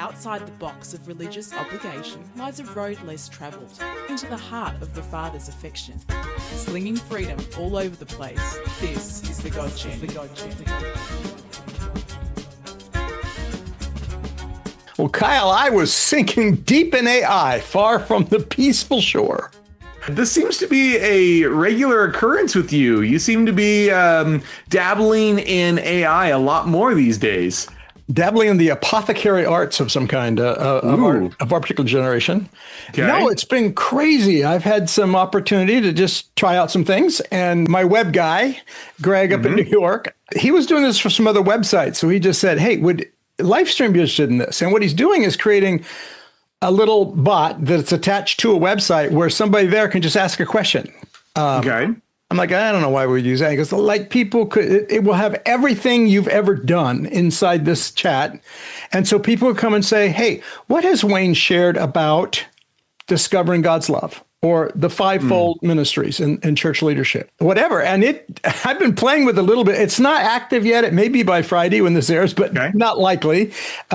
Outside the box of religious obligation lies a road less travelled, into the heart of the Father's affection. Slinging freedom all over the place, this is the God Journey. Well, Kyle, I was sinking deep in AI, far from the peaceful shore. This seems to be a regular occurrence with you. You seem to be dabbling in AI a lot more these days. Dabbling in the apothecary arts of some kind of our particular generation. Okay. No, it's been crazy. I've had some opportunity to just try out some things. And my web guy, Greg up in New York, he was doing this for some other websites. So he just said, hey, would Livestream be interested in this? And what he's doing is creating a little bot that's attached to a website where somebody there can just ask a question. Okay. I'm like, I don't know why we would use that. Because like people could, it will have everything you've ever done inside this chat. And so people would come and say, hey, what has Wayne shared about discovering God's love or the fivefold ministries and church leadership, whatever. And I've been playing with it a little bit. It's not active yet. It may be by Friday when this airs, but not likely.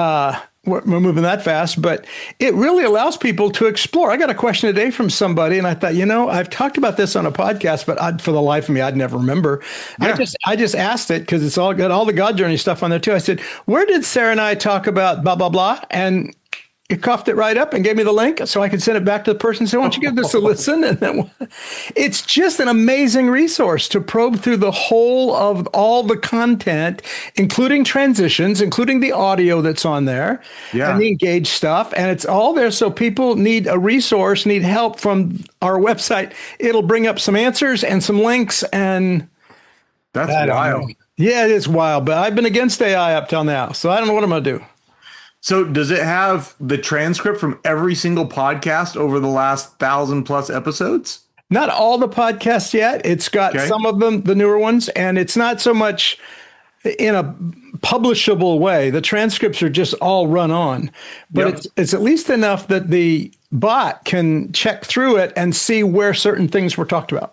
We're moving that fast, but it really allows people to explore. I got a question today from somebody, and I thought, I've talked about this on a podcast, but for the life of me, I'd never remember. Yeah. I just asked it because it's all got all the God Journey stuff on there too. I said, where did Sarah and I talk about blah, blah, blah? And it coughed it right up and gave me the link so I could send it back to the person and say, why don't you give this a listen? And then it's just an amazing resource to probe through the whole of all the content, including transitions, including the audio that's on there and the engaged stuff. And it's all there. So people need a resource, need help from our website. It'll bring up some answers and some links. And that's wild. Yeah, it is wild. But I've been against AI up till now. So I don't know what I'm going to do. So does it have the transcript from every single podcast over the last 1,000+ episodes? Not all the podcasts yet. It's got some of them, the newer ones, and it's not so much in a publishable way. The transcripts are just all run on, but it's at least enough that the bot can check through it and see where certain things were talked about.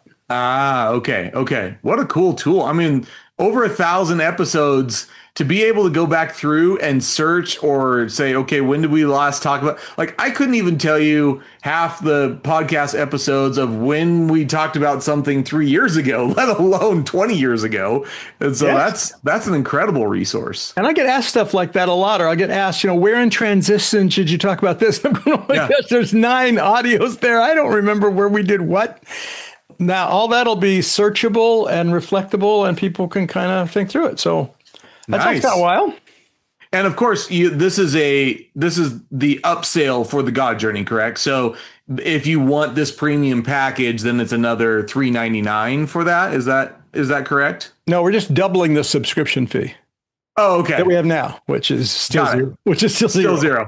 Okay. What a cool tool. I mean, over 1,000 episodes. To be able to go back through and search or say, okay, when did we last talk about? Like, I couldn't even tell you half the podcast episodes of when we talked about something 3 years ago, let alone 20 years ago. And so that's an incredible resource. And I get asked stuff like that a lot, or I get asked, where in transition should you talk about this? I'm going, oh my gosh, there's 9 audios there. I don't remember where we did what. Now, all that'll be searchable and reflectable, and people can kind of think through it. So that takes a while. And of course, this is the upsell for the God Journey, correct? So if you want this premium package, then it's another $3.99 for that. Is that correct? No, we're just doubling the subscription fee. Oh, okay. That we have now, which is still zero.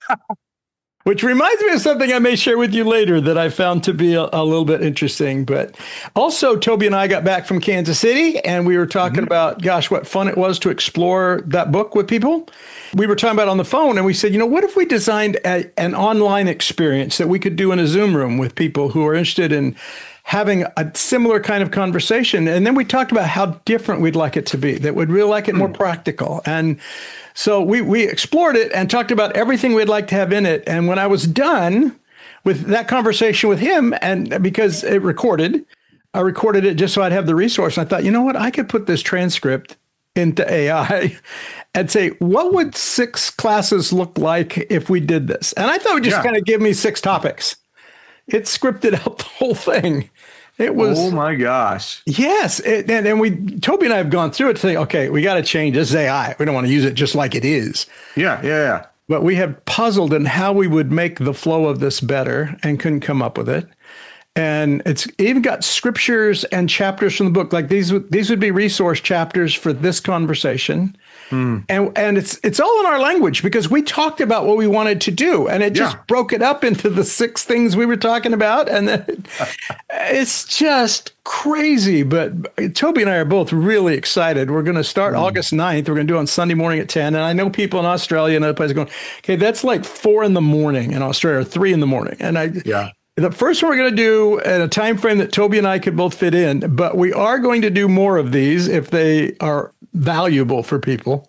Which reminds me of something I may share with you later that I found to be a little bit interesting. But also, Toby and I got back from Kansas City, and we were talking about, gosh, what fun it was to explore that book with people. We were talking about it on the phone, and we said, what if we designed an online experience that we could do in a Zoom room with people who are interested in having a similar kind of conversation? And then we talked about how different we'd like it to be, that we'd really like it more practical. And so we explored it and talked about everything we'd like to have in it. And when I was done with that conversation with him, and because I recorded it just so I'd have the resource. And I thought, you know what? I could put this transcript into AI and say, what would 6 classes look like if we did this? And I thought it would just kind of give me 6 topics. It scripted out the whole thing. It was, oh my gosh. Yes. And Toby and I have gone through it to say, okay, we got to change this AI. We don't want to use it just like it is. Yeah. But we have puzzled in how we would make the flow of this better and couldn't come up with it. And it's even got scriptures and chapters from the book. Like these would be resource chapters for this conversation. And it's all in our language because we talked about what we wanted to do, and it just broke it up into the 6 things we were talking about. And then it's just crazy. But Toby and I are both really excited. We're going to start August 9th. We're going to do it on Sunday morning at 10. And I know people in Australia and other places going, okay, that's like 4 in the morning in Australia, or 3 in the morning. And the first one we're going to do at a time frame that Toby and I could both fit in, but we are going to do more of these if they are valuable for people.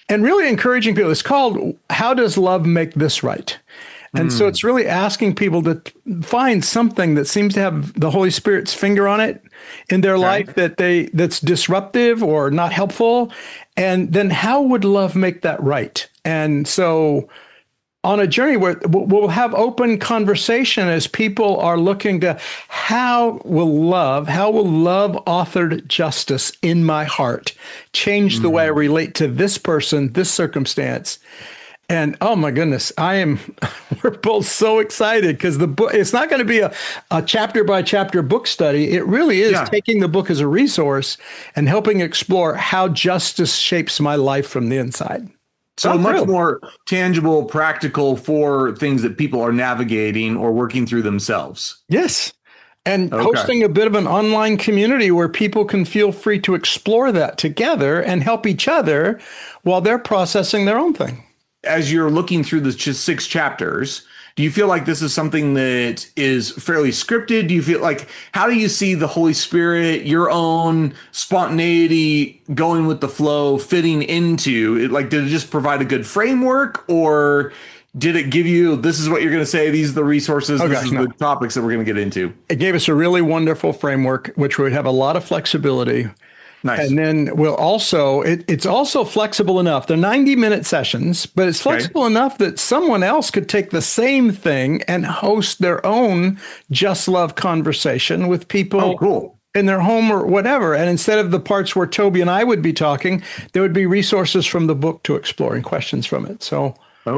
and really encouraging people. It's called How Does Love Make This Right? And so it's really asking people to find something that seems to have the Holy Spirit's finger on it in their life that's disruptive or not helpful. And then how would love make that right? And so on a journey where we'll have open conversation as people are looking to how will love authored justice in my heart change the way I relate to this person, this circumstance. And oh my goodness, we're both so excited because the book, it's not going to be a chapter by chapter book study. It really is taking the book as a resource and helping explore how justice shapes my life from the inside. So much more tangible, practical for things that people are navigating or working through themselves. Yes. And hosting a bit of an online community where people can feel free to explore that together and help each other while they're processing their own thing. As you're looking through the 6 chapters, do you feel like this is something that is fairly scripted? Do you feel like, how do you see the Holy Spirit, your own spontaneity, going with the flow, fitting into it? Like, did it just provide a good framework, or did it give you, this is what you're going to say, these are the resources, the topics that we're going to get into? It gave us a really wonderful framework, which would have a lot of flexibility. Nice. And then we'll also, it's also flexible enough. They're 90-minute sessions, but it's flexible enough that someone else could take the same thing and host their own Just Love conversation with people in their home or whatever. And instead of the parts where Toby and I would be talking, there would be resources from the book to explore and questions from it. So,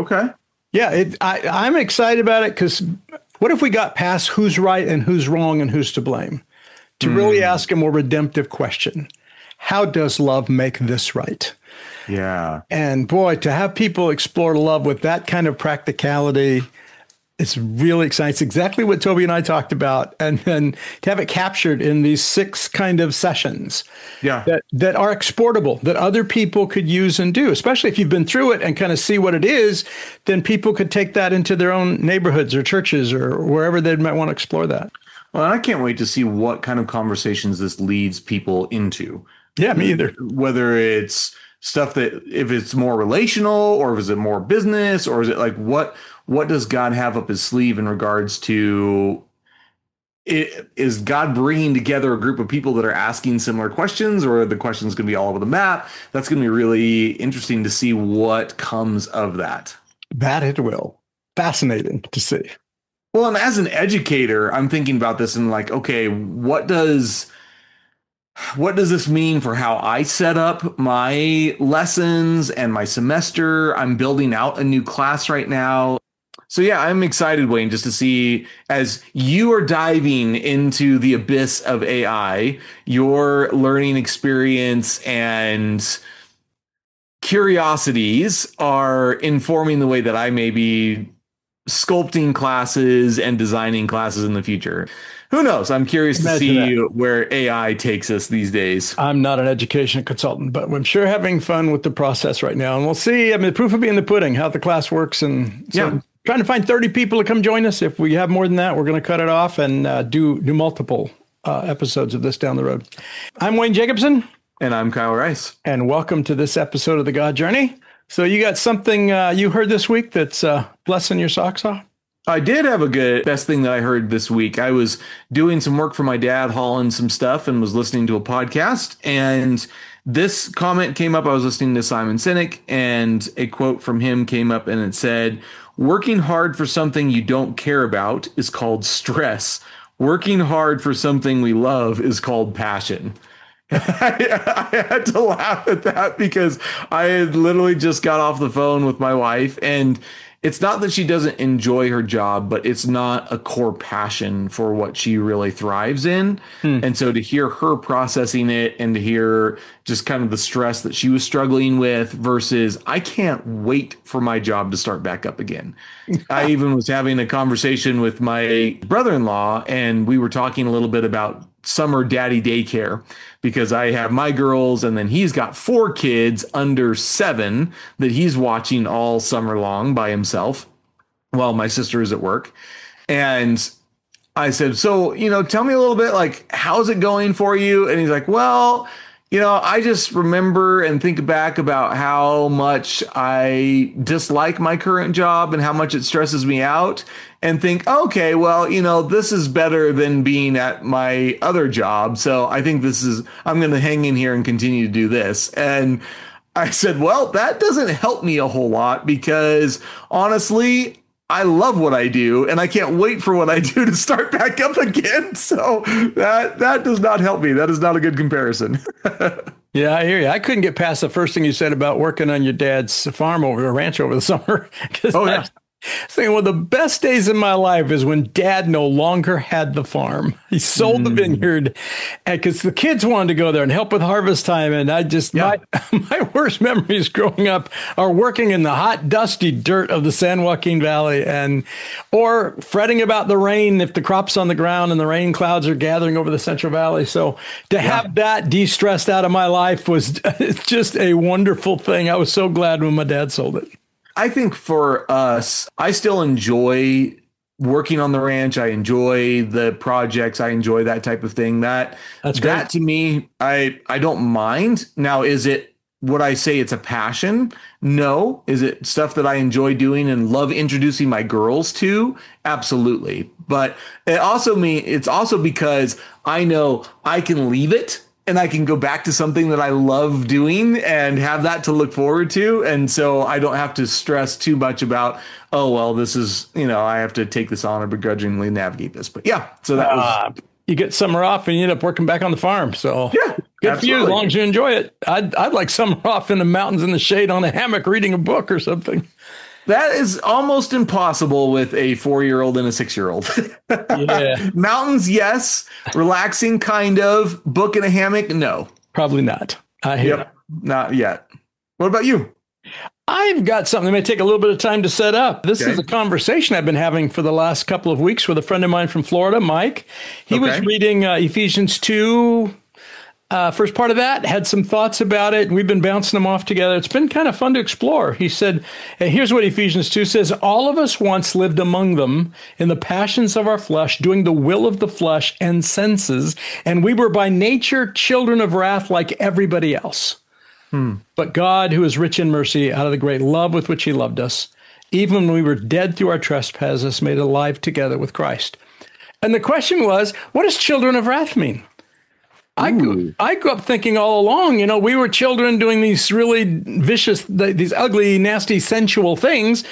yeah, I'm excited about it because what if we got past who's right and who's wrong and who's to blame to really ask a more redemptive question? How does love make this right? Yeah. And boy, to have people explore love with that kind of practicality, it's really exciting. It's exactly what Toby and I talked about. And then to have it captured in these 6 kind of sessions that are exportable, that other people could use and do, especially if you've been through it and kind of see what it is, then people could take that into their own neighborhoods or churches or wherever they might want to explore that. Well, I can't wait to see what kind of conversations this leads people into. Yeah, me either. Whether it's stuff that, if it's more relational, or is it more business, or is it like what does God have up his sleeve in regards to it? Is God bringing together a group of people that are asking similar questions, or are the questions going to be all over the map? That's going to be really interesting to see what comes of that. That it will. Fascinating to see. Well, and as an educator, I'm thinking about this and like, okay, what does this mean for how I set up my lessons and my semester? I'm building out a new class right now. So yeah, I'm excited, Wayne, just to see as you are diving into the abyss of AI, your learning experience and curiosities are informing the way that I may be sculpting classes and designing classes in the future. Who knows? I'm curious to see where AI takes us these days. I'm not an education consultant, but I'm sure having fun with the process right now. And we'll see. I mean, the proof will be in the pudding, how the class works. And so I'm trying to find 30 people to come join us. If we have more than that, we're going to cut it off and do multiple episodes of this down the road. I'm Wayne Jacobson. And I'm Kyle Rice. And welcome to this episode of The God Journey. So you got something you heard this week that's blessing your socks off? I did have a good best thing that I heard this week. I was doing some work for my dad, hauling some stuff, and was listening to a podcast. And this comment came up. I was listening to Simon Sinek, and a quote from him came up, and it said, "Working hard for something you don't care about is called stress. Working hard for something we love is called passion." I had to laugh at that because I had literally just got off the phone with my wife, and it's not that she doesn't enjoy her job, but it's not a core passion for what she really thrives in. And so to hear her processing it and to hear just kind of the stress that she was struggling with versus I can't wait for my job to start back up again. I even was having a conversation with my brother-in-law, and we were talking a little bit about summer daddy daycare because I have my girls and then he's got 4 kids under 7 that he's watching all summer long by himself while my sister is at work. And I said, so, tell me a little bit, like, how's it going for you? And he's like, well, I just remember and think back about how much I dislike my current job and how much it stresses me out, and think, okay, well, this is better than being at my other job. So I think I'm going to hang in here and continue to do this. And I said, well, that doesn't help me a whole lot, because honestly, I love what I do, and I can't wait for what I do to start back up again. So that does not help me. That is not a good comparison. Yeah, I hear you. I couldn't get past the first thing you said about working on your dad's farm over the ranch over the summer. Oh, yeah. Saying one of the best days in my life is when Dad no longer had the farm. He sold the vineyard, and because the kids wanted to go there and help with harvest time. And I just, my worst memories growing up are working in the hot, dusty dirt of the San Joaquin Valley, or fretting about the rain if the crop's on the ground and the rain clouds are gathering over the Central Valley. So to have that de-stressed out of my life was just a wonderful thing. I was so glad when my dad sold it. I think for us, I still enjoy working on the ranch. I enjoy the projects. I enjoy that type of thing. That to me, I don't mind. Now, is it, would I say it's a passion? No. Is it stuff that I enjoy doing and love introducing my girls to? Absolutely. But it's also because I know I can leave it and I can go back to something that I love doing and have that to look forward to. And so I don't have to stress too much about, oh, well, this is, I have to take this on and begrudgingly navigate this. But yeah, so that was. You get summer off and you end up working back on the farm. So yeah, good for you as long as you enjoy it. I'd like summer off in the mountains in the shade on a hammock reading a book or something. That is almost impossible with a 4-year-old and a 6-year-old. Yeah. Mountains, yes. Relaxing, kind of. Book in a hammock, no. Probably not. I hear not yet. What about you? I've got something that may take a little bit of time to set up. This is a conversation I've been having for the last couple of weeks with a friend of mine from Florida, Mike. He was reading Ephesians 2. First part of that, had some thoughts about it, and we've been bouncing them off together. It's been kind of fun to explore. He said, and here's what Ephesians 2 says, all of us once lived among them in the passions of our flesh, doing the will of the flesh and senses, and we were by nature children of wrath like everybody else. But God, who is rich in mercy, out of the great love with which he loved us, even when we were dead through our trespasses, made alive together with Christ. And the question was, what does children of wrath mean? I grew up thinking all along, we were children doing these really vicious, these ugly, nasty, sensual things.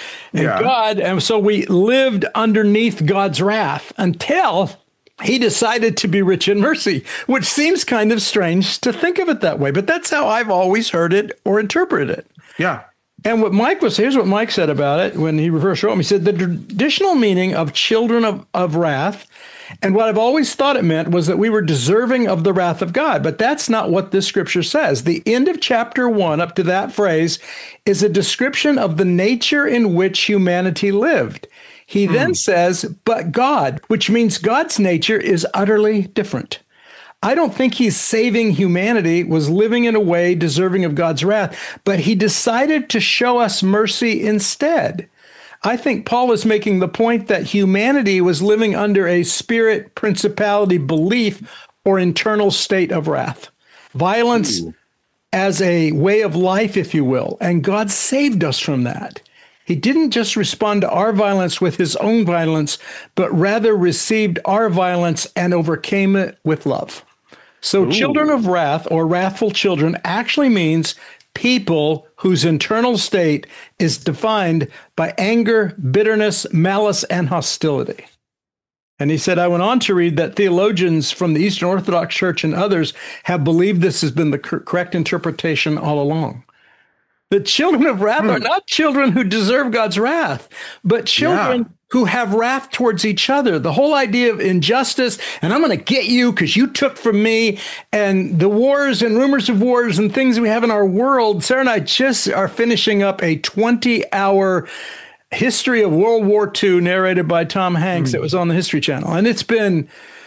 And so we lived underneath God's wrath until he decided to be rich in mercy, which seems kind of strange to think of it that way. But that's how I've always heard it or interpreted it. Yeah. And here's what Mike said about it when he first wrote me. He said, the traditional meaning of children of wrath, and what I've always thought it meant was that we were deserving of the wrath of God. But that's not what this scripture says. The end of chapter 1 up to that phrase is a description of the nature in which humanity lived. He then says, but God, which means God's nature is utterly different. I don't think he's saving humanity, was living in a way deserving of God's wrath, but he decided to show us mercy instead. I think Paul is making the point that humanity was living under a spirit, principality, belief, or internal state of wrath. Violence as a way of life, if you will, and God saved us from that. He didn't just respond to our violence with his own violence, but rather received our violence and overcame it with love. So children of wrath or wrathful children actually means people whose internal state is defined by anger, bitterness, malice, and hostility. And he said, I went on to read that theologians from the Eastern Orthodox Church and others have believed this has been the correct interpretation all along. The children of wrath are not children who deserve God's wrath, but children who have wrath towards each other. The whole idea of injustice, and I'm going to get you because you took from me, and the wars and rumors of wars and things we have in our world. Sarah and I just are finishing up a 20-hour history of World War II narrated by Tom Hanks that was on the History Channel. And it's been...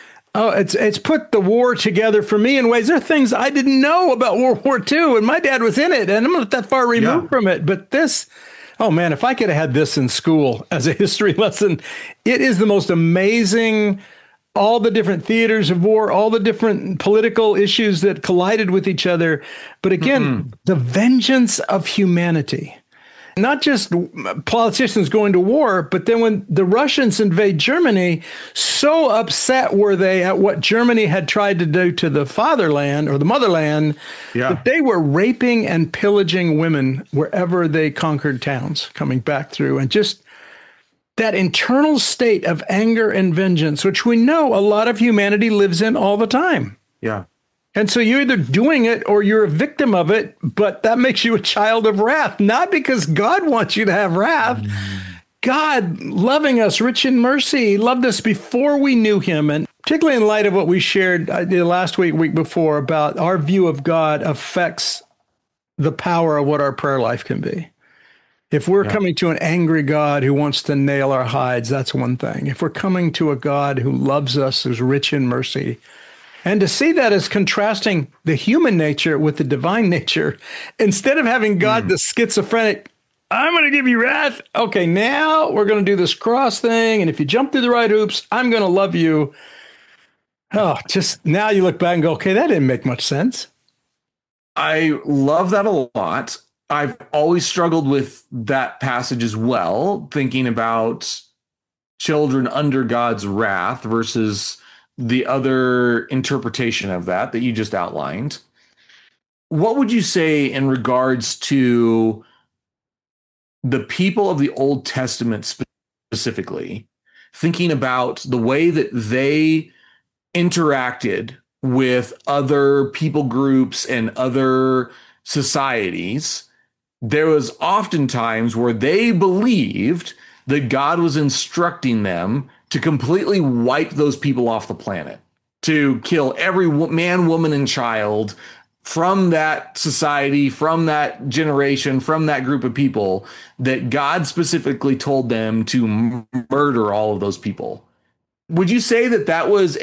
it's put the war together for me in ways. There are things I didn't know about World War II, and my dad was in it, and I'm not that far removed from it. But this, oh man, if I could have had this in school as a history lesson, it is the most amazing all the different theaters of war, all the different political issues that collided with each other. But again, the vengeance of humanity. Not just politicians going to war, but then when the Russians invade Germany, so upset were they at what Germany had tried to do to the fatherland or the motherland, that they were raping and pillaging women wherever they conquered towns coming back through. And just that internal state of anger and vengeance, which we know a lot of humanity lives in all the time. Yeah. And so you're either doing it or you're a victim of it, but that makes you a child of wrath, not because God wants you to have wrath. God, loving us, rich in mercy, loved us before we knew him. And particularly in light of what we shared last week before about our view of God affects the power of what our prayer life can be. If we're coming to an angry God who wants to nail our hides, that's one thing. If we're coming to a God who loves us, who's rich in mercy, and to see that as contrasting the human nature with the divine nature, instead of having God the schizophrenic, I'm going to give you wrath. Okay, now we're going to do this cross thing. And if you jump through the right hoops, I'm going to love you. Oh, just now you look back and go, okay, that didn't make much sense. I love that a lot. I've always struggled with that passage as well, thinking about children under God's wrath versus the other interpretation of that you just outlined. What would you say in regards to the people of the Old Testament specifically, thinking about the way that they interacted with other people groups and other societies? There was often times where they believed that God was instructing them to completely wipe those people off the planet, to kill every man, woman, and child from that society, from that generation, from that group of people, that God specifically told them to murder all of those people. Would you say that that was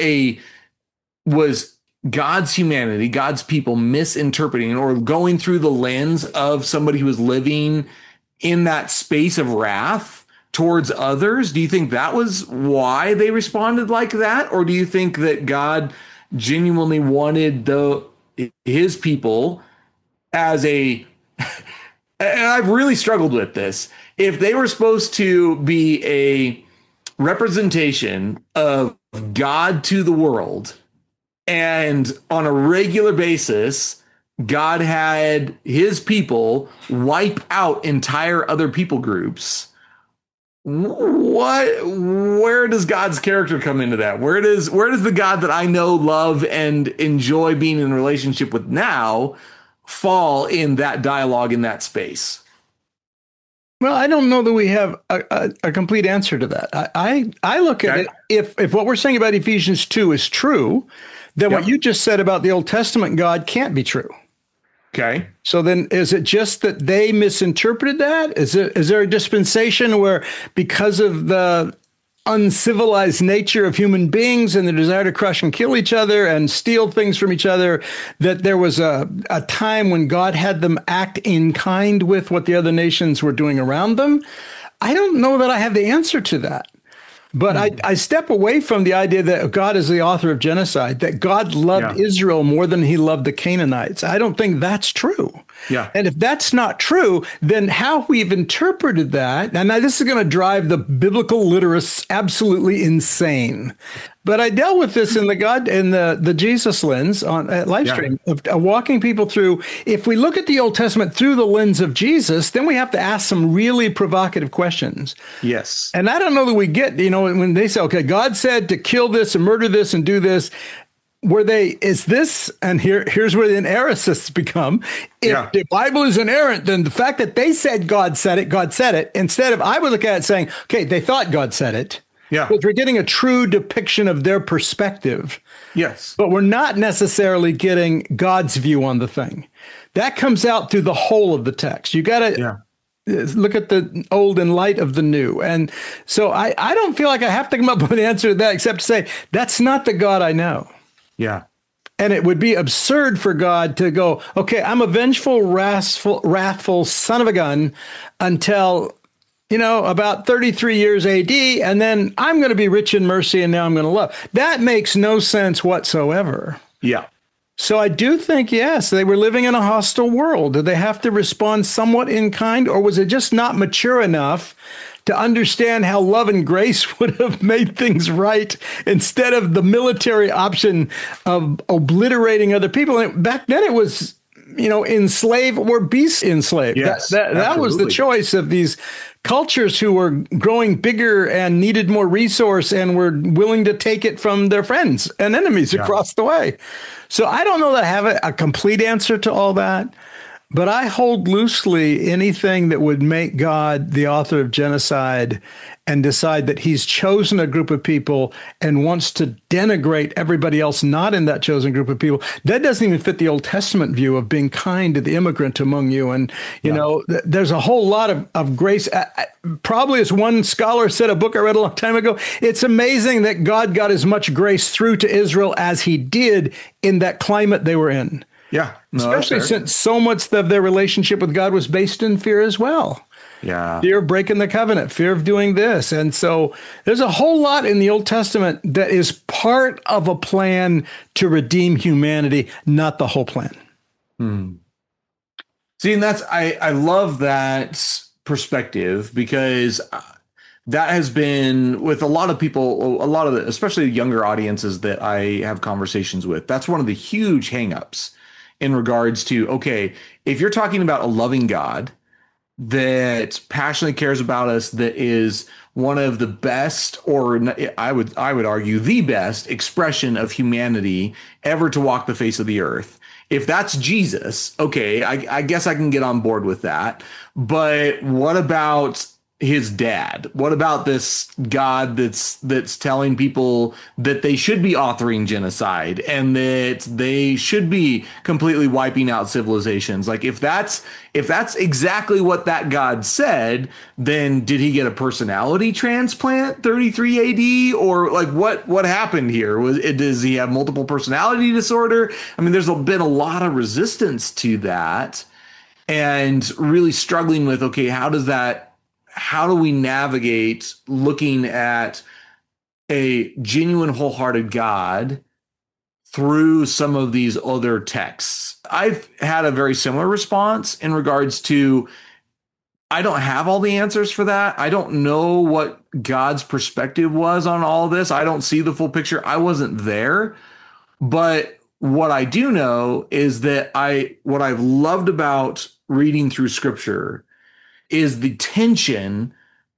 God's humanity, God's people misinterpreting or going through the lens of somebody who was living in that space of wrath towards others? Do you think that was why they responded like that? Or do you think that God genuinely wanted his people as and I've really struggled with this, if they were supposed to be a representation of God to the world, and on a regular basis, God had his people wipe out entire other people groups, where does God's character come into that? Where does the God that I know, love, and enjoy being in a relationship with now fall in that dialogue, in that space? Well, I don't know that we have a complete answer to that. I look at it, if what we're saying about Ephesians 2 is true, then what you just said about the Old Testament God can't be true. Okay. So then is it just that they misinterpreted that? Is there a dispensation where, because of the uncivilized nature of human beings and the desire to crush and kill each other and steal things from each other, that there was a time when God had them act in kind with what the other nations were doing around them? I don't know that I have the answer to that. But I step away from the idea that God is the author of genocide, that God loved Israel more than he loved the Canaanites. I don't think that's true. Yeah. And if that's not true, then how we've interpreted that, and now this is going to drive the biblical literalists absolutely insane. But I dealt with this in the Jesus lens on Livestream, of walking people through. If we look at the Old Testament through the lens of Jesus, then we have to ask some really provocative questions. Yes. And I don't know that we get, when they say, okay, God said to kill this and murder this and do this, is this, and here's where the inerrantists become. If the Bible is inerrant, then the fact that they said God said it, instead of, I would look at it saying, okay, they thought God said it. Yeah. Because we're getting a true depiction of their perspective. Yes. But we're not necessarily getting God's view on the thing. That comes out through the whole of the text. You got to look at the old in light of the new. And so I don't feel like I have to come up with an answer to that, except to say, that's not the God I know. Yeah. And it would be absurd for God to go, okay, I'm a vengeful, wrathful son of a gun until about 33 years AD, and then I'm going to be rich in mercy, and now I'm going to love. That makes no sense whatsoever. Yeah. So I do think, yes, they were living in a hostile world. Did they have to respond somewhat in kind, or was it just not mature enough to understand how love and grace would have made things right instead of the military option of obliterating other people? And back then it was, enslave or be enslaved. Yes, that was the choice of these cultures who were growing bigger and needed more resource and were willing to take it from their friends and enemies across the way. So I don't know that I have a complete answer to all that, but I hold loosely anything that would make God the author of genocide and decide that he's chosen a group of people and wants to denigrate everybody else not in that chosen group of people. That doesn't even fit the Old Testament view of being kind to the immigrant among you. And, there's a whole lot of grace. Probably, as one scholar said, a book I read a long time ago, it's amazing that God got as much grace through to Israel as he did in that climate they were in. Yeah. Especially since so much of their relationship with God was based in fear as well. Yeah. Fear of breaking the covenant, fear of doing this. And so there's a whole lot in the Old Testament that is part of a plan to redeem humanity, not the whole plan. See, and I love that perspective, because that has been with a lot of people, especially younger audiences that I have conversations with. That's one of the huge hangups in regards to, okay, if you're talking about a loving God that passionately cares about us, that is one of the best, or I would argue the best expression of humanity ever to walk the face of the earth. If that's Jesus, okay, I guess I can get on board with that. But what about his dad? What about this God that's telling people that they should be authoring genocide and that they should be completely wiping out civilizations? Like, if that's exactly what that God said, then did he get a personality transplant 33 AD, or like what happened here? Does he have multiple personality disorder? I mean, there's been a lot of resistance to that, and really struggling with, okay, how do we navigate looking at a genuine, wholehearted God through some of these other texts? I've had a very similar response in regards to, I don't have all the answers for that. I don't know what God's perspective was on all this. I don't see the full picture. I wasn't there. But what I do know is that what I've loved about reading through Scripture is the tension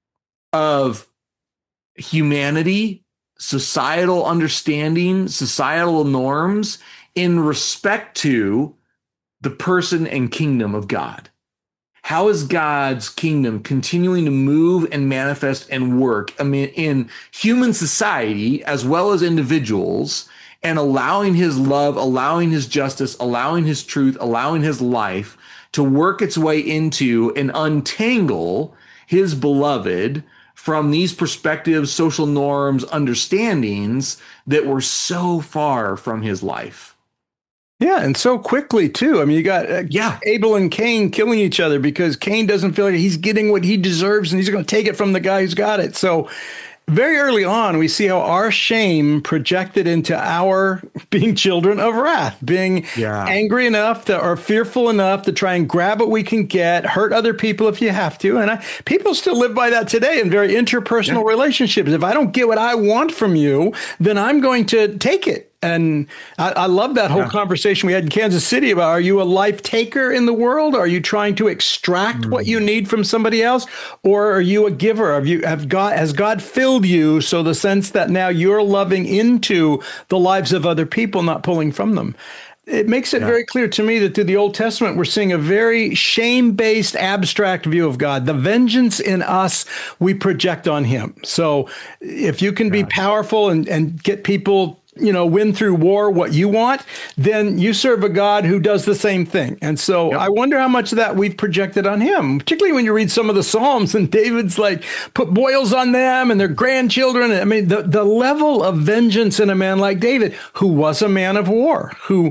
of humanity, societal understanding, societal norms in respect to the person and kingdom of God. How is God's kingdom continuing to move and manifest and work, in human society as well as individuals, and allowing his love, allowing his justice, allowing his truth, allowing his life to work its way into and untangle his beloved from these perspectives, social norms, understandings that were so far from his life. Yeah, and so quickly, too. I mean, you got Abel and Cain killing each other because Cain doesn't feel like he's getting what he deserves, and he's going to take it from the guy who's got it. So very early on, we see how our shame projected into our being children of wrath, being angry enough or fearful enough to try and grab what we can get, hurt other people if you have to. And people still live by that today in very interpersonal relationships. If I don't get what I want from you, then I'm going to take it. And I love that whole conversation we had in Kansas City about, are you a life taker in the world? Are you trying to extract what you need from somebody else? Or are you a giver? Has God filled you, so the sense that now you're loving into the lives of other people, not pulling from them? It makes it very clear to me that through the Old Testament, we're seeing a very shame-based, abstract view of God. The vengeance in us, we project on him. So if you can be powerful and get people, win through war what you want, then you serve a God who does the same thing. And so I wonder how much of that we've projected on him, particularly when you read some of the Psalms and David's like, put boils on them and their grandchildren. I mean, the level of vengeance in a man like David, who was a man of war, who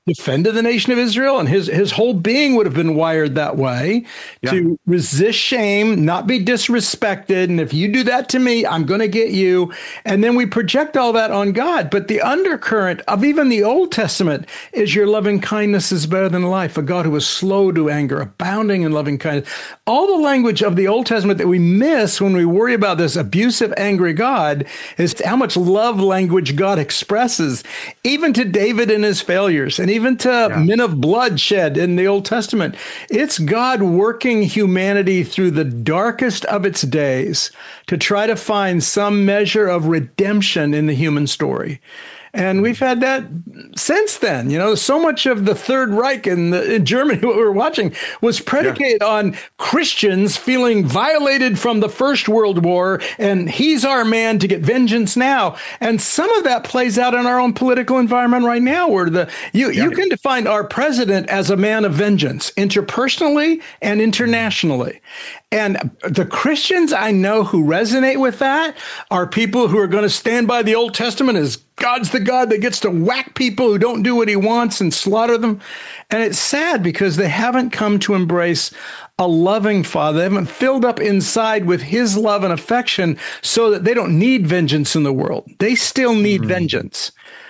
defended the nation of Israel, and his whole being would have been wired that way to resist shame, not be disrespected. And if you do that to me, I'm going to get you. And then we project all that on God. But the undercurrent of even the Old Testament is your loving kindness is better than life, a God who is slow to anger, abounding in loving kindness. All the language of the Old Testament that we miss when we worry about this abusive, angry God is how much love language God expresses, even to David and his failures, and even to men of bloodshed in the Old Testament. It's God working humanity through the darkest of its days to try to find some measure of redemption in the human story. And we've had that since then. So much of the Third Reich in Germany, what we were watching, was predicated on Christians feeling violated from the First World War, and he's our man to get vengeance now. And some of that plays out in our own political environment right now, where you can define our president as a man of vengeance, interpersonally and internationally. And the Christians I know who resonate with that are people who are going to stand by the Old Testament as God's the God that gets to whack people who don't do what he wants and slaughter them. And it's sad because they haven't come to embrace a loving Father. They haven't filled up inside with his love and affection so that they don't need vengeance in the world. They still need vengeance.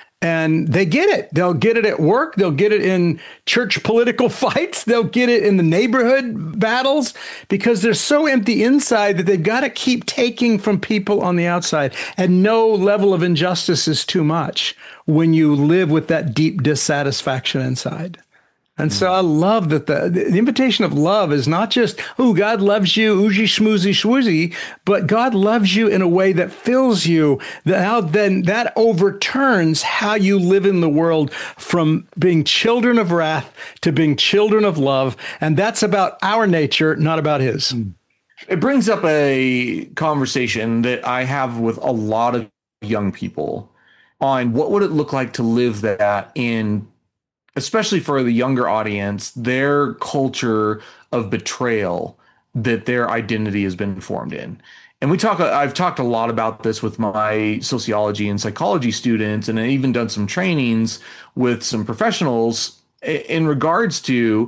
And they get it. They'll get it at work. They'll get it in church political fights. They'll get it in the neighborhood battles because they're so empty inside that they've got to keep taking from people on the outside. And no level of injustice is too much when you live with that deep dissatisfaction inside. And so I love that the invitation of love is not just, oh, God loves you, oozy schmoozy schwoozy, but God loves you in a way that fills you. Then that overturns how you live in the world from being children of wrath to being children of love. And that's about our nature, not about his. It brings up a conversation that I have with a lot of young people on what would it look like to live that in, especially for the younger audience, their culture of betrayal that their identity has been formed in. And I've talked a lot about this with my sociology and psychology students, and I've even done some trainings with some professionals in regards to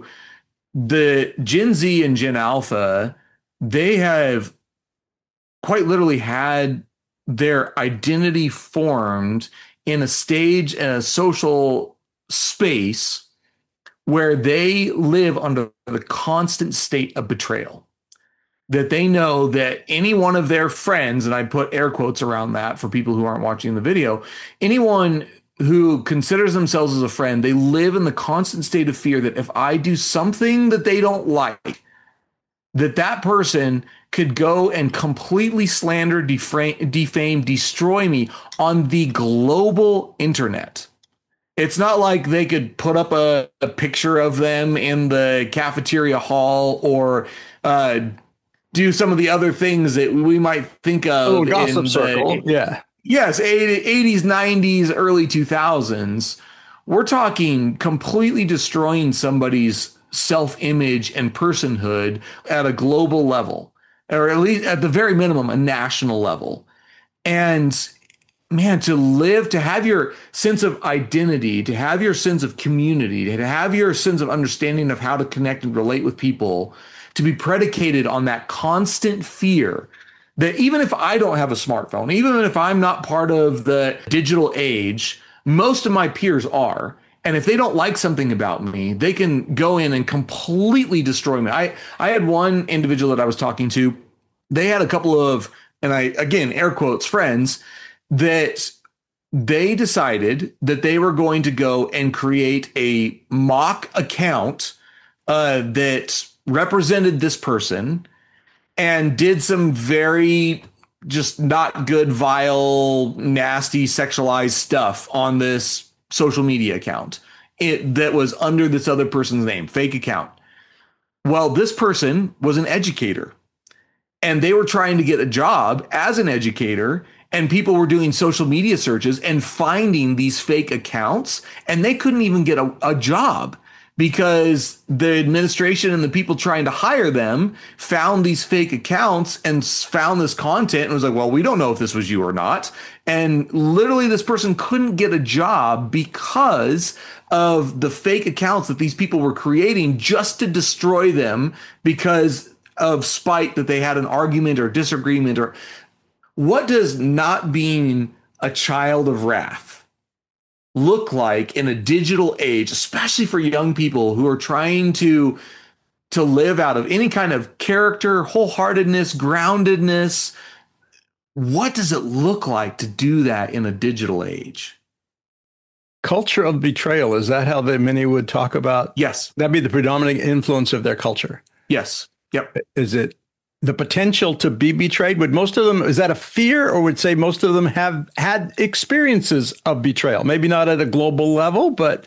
the Gen Z and Gen Alpha. They have quite literally had their identity formed in a stage and a social space where they live under the constant state of betrayal, that they know that any one of their friends, and I put air quotes around that for people who aren't watching the video, anyone who considers themselves as a friend, they live in the constant state of fear that if I do something that they don't like, that person could go and completely slander, defame, destroy me on the global internet. It's not like they could put up a picture of them in the cafeteria hall or do some of the other things that we might think of. Oh, gossip circle. Yeah. Yes, 80s, 90s, early 2000s. We're talking completely destroying somebody's self-image and personhood at a global level, or at least at the very minimum, a national level. And man, to have your sense of identity, to have your sense of community, to have your sense of understanding of how to connect and relate with people, to be predicated on that constant fear that even if I don't have a smartphone, even if I'm not part of the digital age, most of my peers are. And if they don't like something about me, they can go in and completely destroy me. I had one individual that I was talking to. They had a couple of, and again, air quotes, friends, that they decided that they were going to go and create a mock account that represented this person and did some very just not good, vile, nasty, sexualized stuff on this social media account that was under this other person's name, fake account. Well, this person was an educator and they were trying to get a job as an educator. And people were doing social media searches and finding these fake accounts, and they couldn't even get a job because the administration and the people trying to hire them found these fake accounts and found this content and was like, well, we don't know if this was you or not. And literally this person couldn't get a job because of the fake accounts that these people were creating just to destroy them because of spite that they had an argument or disagreement. Or what does not being a child of wrath look like in a digital age, especially for young people who are trying to live out of any kind of character, wholeheartedness, groundedness? What does it look like to do that in a digital age? Culture of betrayal. Is that how many would talk about? Yes. That'd be the predominant influence of their culture. Yes. Yep. Is it the potential to be betrayed? Would most of them, is that a fear, or would say most of them have had experiences of betrayal? Maybe not at a global level, but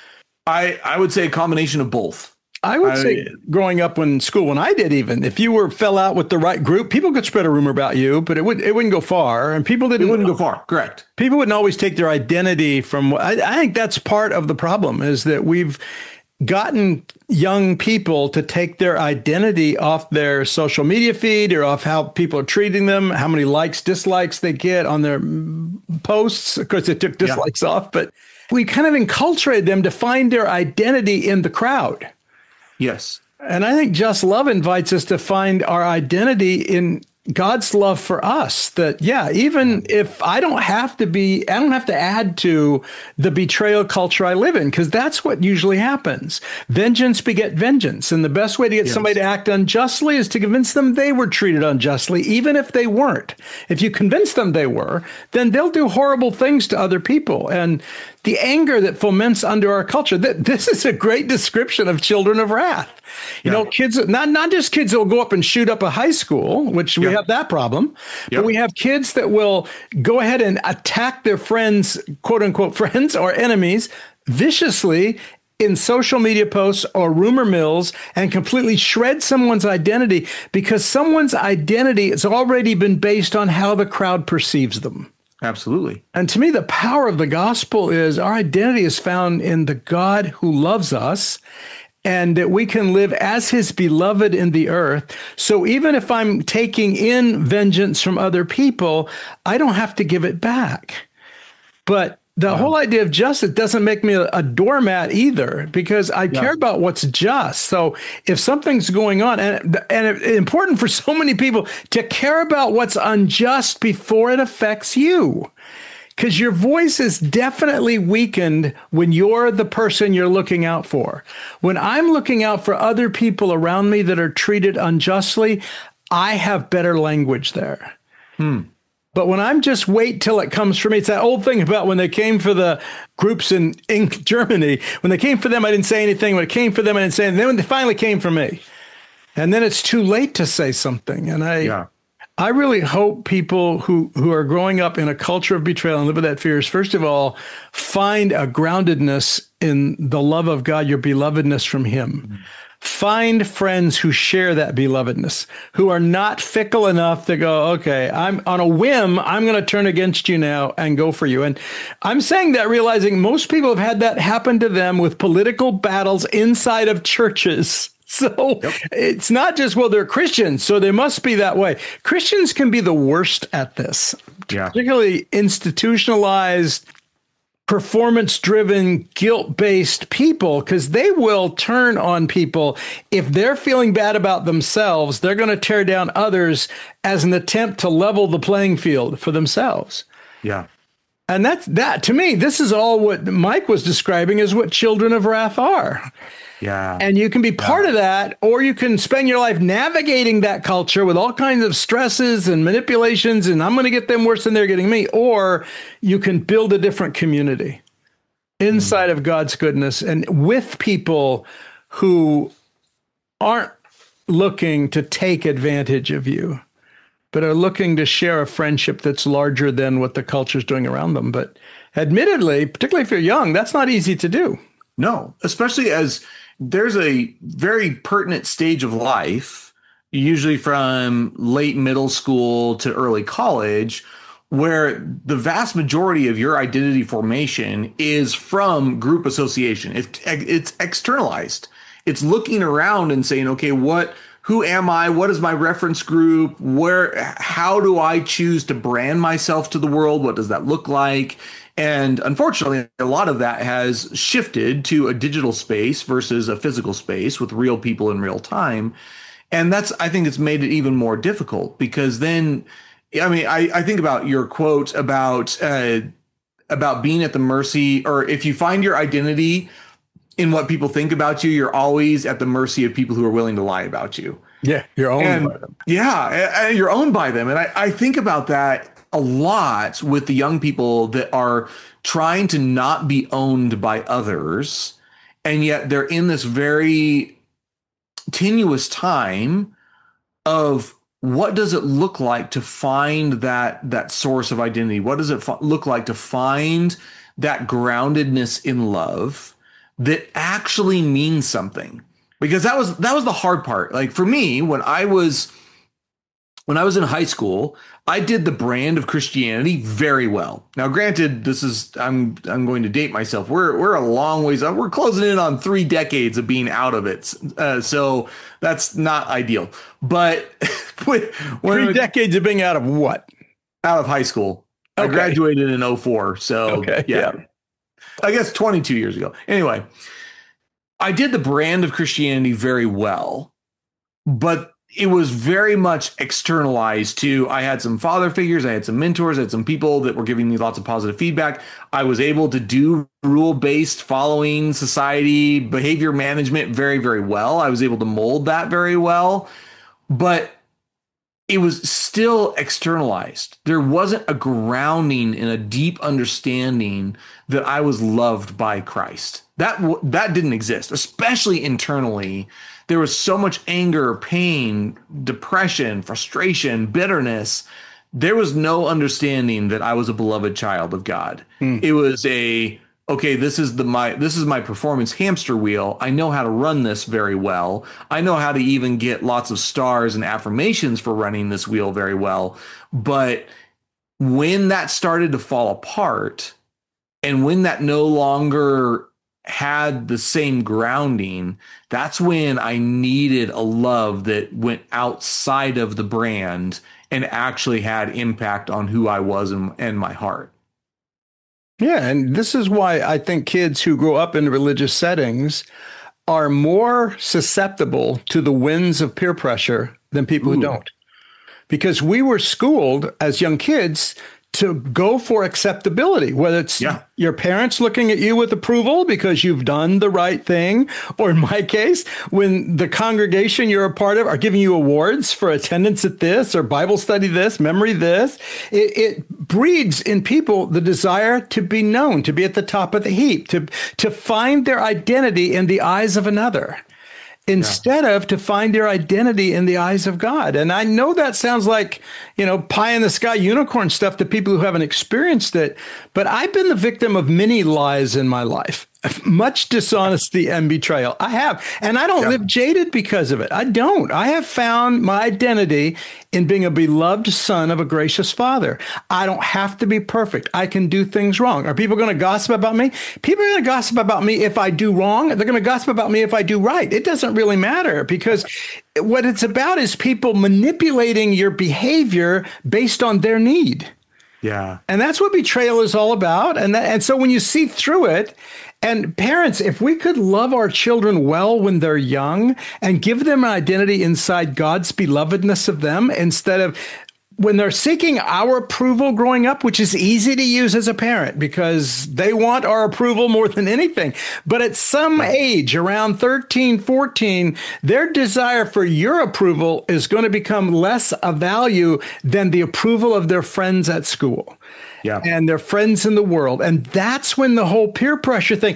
I would say a combination of both. I would say growing up in school, when I did, even if you fell out with the right group, people could spread a rumor about you, but it wouldn't go far. And people didn't. It wouldn't go far. Correct. People wouldn't always take their identity from. I think that's part of the problem, is that we've gotten young people to take their identity off their social media feed or off how people are treating them, how many likes, dislikes they get on their posts. Of course, they took dislikes off, but we kind of enculturated them to find their identity in the crowd. Yes. And I think Just Love invites us to find our identity in God's love for us. That, even if I don't have to add to the betrayal culture I live in, because that's what usually happens. Vengeance beget vengeance. And the best way to get somebody to act unjustly is to convince them they were treated unjustly, even if they weren't. If you convince them they were, then they'll do horrible things to other people. And the anger that foments under our culture, this is a great description of children of wrath. You know, kids, not just kids that will go up and shoot up a high school, which we have that problem, but we have kids that will go ahead and attack their friends, quote unquote, friends or enemies viciously in social media posts or rumor mills and completely shred someone's identity because someone's identity has already been based on how the crowd perceives them. Absolutely. And to me, the power of the gospel is our identity is found in the God who loves us, and that we can live as his beloved in the earth. So even if I'm taking in vengeance from other people, I don't have to give it back. But the whole idea of justice doesn't make me a doormat either, because I care about what's just. So if something's going on, and it's important for so many people to care about what's unjust before it affects you, because your voice is definitely weakened when you're the person you're looking out for. When I'm looking out for other people around me that are treated unjustly, I have better language there. But when I'm just wait till it comes for me, it's that old thing about when they came for the groups in Germany. When they came for them, I didn't say anything. When it came for them, I didn't say anything. Then when they finally came for me, and then it's too late to say something. And I really hope people who are growing up in a culture of betrayal and live with that fear is, first of all, find a groundedness in the love of God, your belovedness from him. Find friends who share that belovedness, who are not fickle enough to go, okay, I'm on a whim, I'm going to turn against you now and go for you. And I'm saying that realizing most people have had that happen to them with political battles inside of churches. So it's not just, well, they're Christians, so they must be that way. Christians can be the worst at this, particularly institutionalized, performance-driven, guilt-based people, because they will turn on people. If they're feeling bad about themselves, they're going to tear down others as an attempt to level the playing field for themselves. Yeah. And that to me, this is all what Mike was describing as what children of wrath are. Yeah. And you can be part of that, or you can spend your life navigating that culture with all kinds of stresses and manipulations, and I'm going to get them worse than they're getting me. Or you can build a different community inside of God's goodness and with people who aren't looking to take advantage of you, but are looking to share a friendship that's larger than what the culture is doing around them. But admittedly, particularly if you're young, that's not easy to do. No, especially as there's a very pertinent stage of life, usually from late middle school to early college, where the vast majority of your identity formation is from group association. It's externalized. It's looking around and saying, okay, who am I? What is my reference group? How do I choose to brand myself to the world? What does that look like? And unfortunately, a lot of that has shifted to a digital space versus a physical space with real people in real time. And I think it's made it even more difficult, because then, I mean, I think about your quote about being at the mercy, or if you find your identity in what people think about you, you're always at the mercy of people who are willing to lie about you. Yeah, you're owned by them. Yeah, you're owned by them. And I think about that a lot with the young people that are trying to not be owned by others, and yet they're in this very tenuous time of what does it look like to find that source of identity? What does it look like to find that groundedness in love that actually means something? Because that was the hard part. Like for me, when I was in high school, I did the brand of Christianity very well. Now, granted, I'm going to date myself. We're a long ways up. We're closing in on 3 decades of being out of it. So that's not ideal. But when 3 decades of being out of what? Out of high school. Okay. I graduated in 2004. So okay, yeah. I guess 22 years ago. Anyway, I did the brand of Christianity very well, but it was very much externalized to, I had some father figures, I had some mentors, I had some people that were giving me lots of positive feedback. I was able to do rule-based following society behavior management very, very well. I was able to mold that very well, but it was still externalized. There wasn't a grounding in a deep understanding that I was loved by Christ. That didn't exist, especially internally. There was so much anger, pain, depression, frustration, bitterness. There was no understanding that I was a beloved child of God. It was okay, this is my performance hamster wheel. I know how to run this very well. I know how to even get lots of stars and affirmations for running this wheel very well. But when that started to fall apart, and when that no longer had the same grounding, that's when I needed a love that went outside of the brand and actually had impact on who I was and my heart. Yeah, and this is why I think kids who grow up in religious settings are more susceptible to the winds of peer pressure than people who don't. Because we were schooled as young kids to go for acceptability, whether it's your parents looking at you with approval because you've done the right thing, or in my case, when the congregation you're a part of are giving you awards for attendance at this or Bible study this, memory this. It breeds in people the desire to be known, to be at the top of the heap, to find their identity in the eyes of another, instead of to find their identity in the eyes of God. And I know that sounds like, pie in the sky unicorn stuff to people who haven't experienced it, but I've been the victim of many lies in my life, much dishonesty and betrayal. I have, and I don't live jaded because of it. I don't. I have found my identity in being a beloved son of a gracious father. I don't have to be perfect. I can do things wrong. Are people going to gossip about me? People are going to gossip about me if I do wrong. They're going to gossip about me if I do right. It doesn't really matter, because what it's about is people manipulating your behavior based on their need. Yeah. And that's what betrayal is all about. And so when you see through it, and parents, if we could love our children well when they're young and give them an identity inside God's belovedness of them, instead of when they're seeking our approval growing up, which is easy to use as a parent because they want our approval more than anything. But at some age, around 13, 14, their desire for your approval is going to become less of value than the approval of their friends at school and their friends in the world. And that's when the whole peer pressure thing,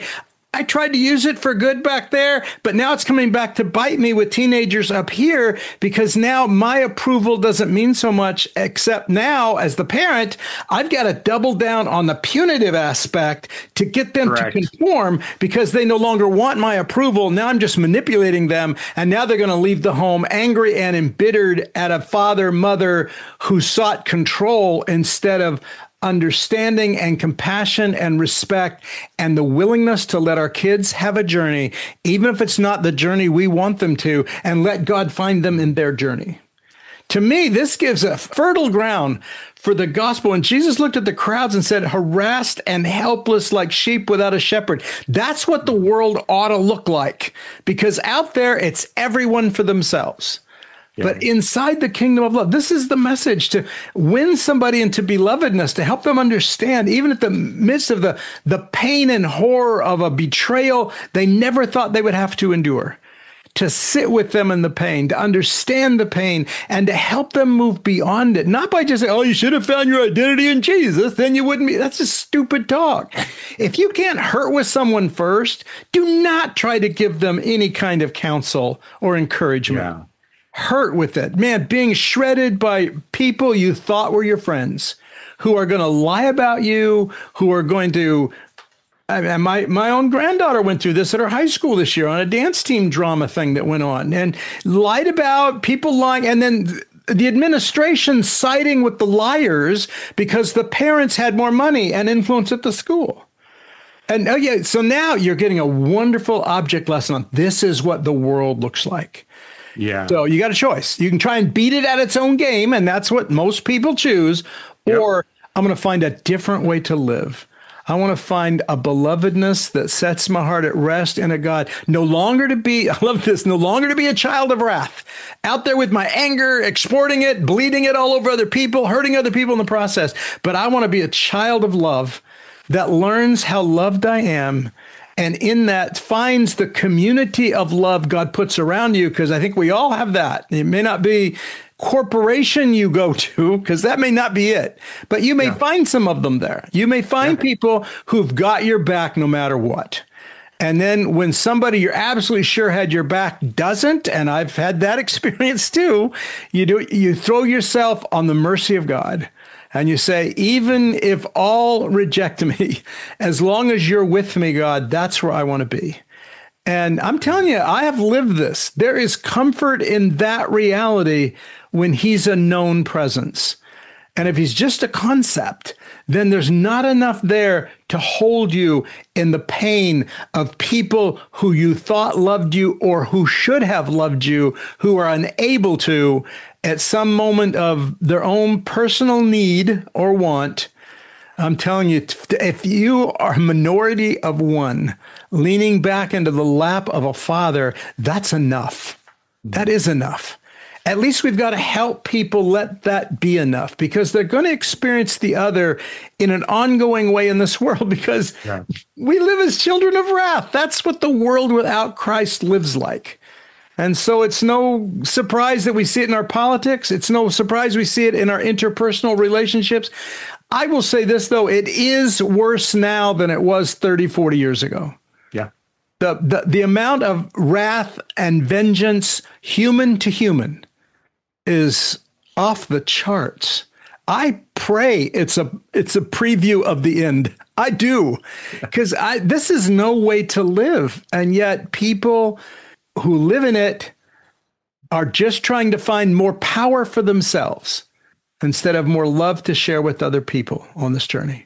I tried to use it for good back there, but now it's coming back to bite me with teenagers up here because now my approval doesn't mean so much, except now as the parent, I've got to double down on the punitive aspect to get them to conform because they no longer want my approval. Now I'm just manipulating them, and now they're going to leave the home angry and embittered at a father, mother who sought control instead of understanding and compassion and respect and the willingness to let our kids have a journey, even if it's not the journey we want them to, and let God find them in their journey. To me, this gives a fertile ground for the gospel. And Jesus looked at the crowds and said, harassed and helpless like sheep without a shepherd. That's what the world ought to look like, because out there, it's everyone for themselves. Yeah. But inside the kingdom of love, this is the message: to win somebody into belovedness, to help them understand, even at the midst of the pain and horror of a betrayal they never thought they would have to endure, to sit with them in the pain, to understand the pain, and to help them move beyond it. Not by just saying, oh, you should have found your identity in Jesus, then you wouldn't be. That's just stupid talk. If you can't hurt with someone first, do not try to give them any kind of counsel or encouragement. Yeah. Hurt with it. Man, being shredded by people you thought were your friends, who are going to lie about you, who are going to... And my own granddaughter went through this at her high school this year on a dance team drama thing that went on, and lied about people lying, and then the administration siding with the liars because the parents had more money and influence at the school. And so now you're getting a wonderful object lesson on this is what the world looks like. Yeah. So you got a choice. You can try and beat it at its own game, and that's what most people choose. Yep. Or I'm going to find a different way to live. I want to find a belovedness that sets my heart at rest in a God. No longer to be, I love this, no longer to be a child of wrath. Out there with my anger, exporting it, bleeding it all over other people, hurting other people in the process. But I want to be a child of love that learns how loved I am, and in that finds the community of love God puts around you, because I think we all have that. It may not be corporation you go to, because that may not be it, but you may find some of them there. You may find people who've got your back no matter what. And then when somebody you're absolutely sure had your back doesn't, and I've had that experience too, you throw yourself on the mercy of God. And you say, even if all reject me, as long as you're with me, God, that's where I want to be. And I'm telling you, I have lived this. There is comfort in that reality when he's a known presence. And if he's just a concept, then there's not enough there to hold you in the pain of people who you thought loved you or who should have loved you, who are unable to, at some moment of their own personal need or want. I'm telling you, if you are a minority of one, leaning back into the lap of a father, that's enough. That is enough. At least we've got to help people let that be enough, because they're going to experience the other in an ongoing way in this world, because we live as children of wrath. That's what the world without Christ lives like. And so it's no surprise that we see it in our politics. It's no surprise we see it in our interpersonal relationships. I will say this, though, it is worse now than it was 30, 40 years ago. Yeah. The amount of wrath and vengeance, human to human, is off the charts. I pray it's a preview of the end. I do, because this is no way to live. And yet people who live in it are just trying to find more power for themselves instead of more love to share with other people on this journey.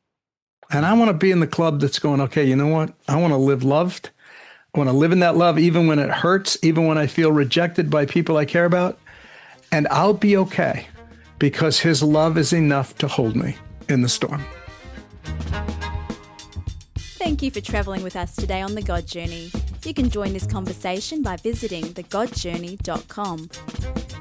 And I want to be in the club that's going, okay, you know what? I want to live loved. I want to live in that love, even when it hurts, even when I feel rejected by people I care about. And I'll be okay, because his love is enough to hold me in the storm. Thank you for traveling with us today on The God Journey. You can join this conversation by visiting thegodjourney.com.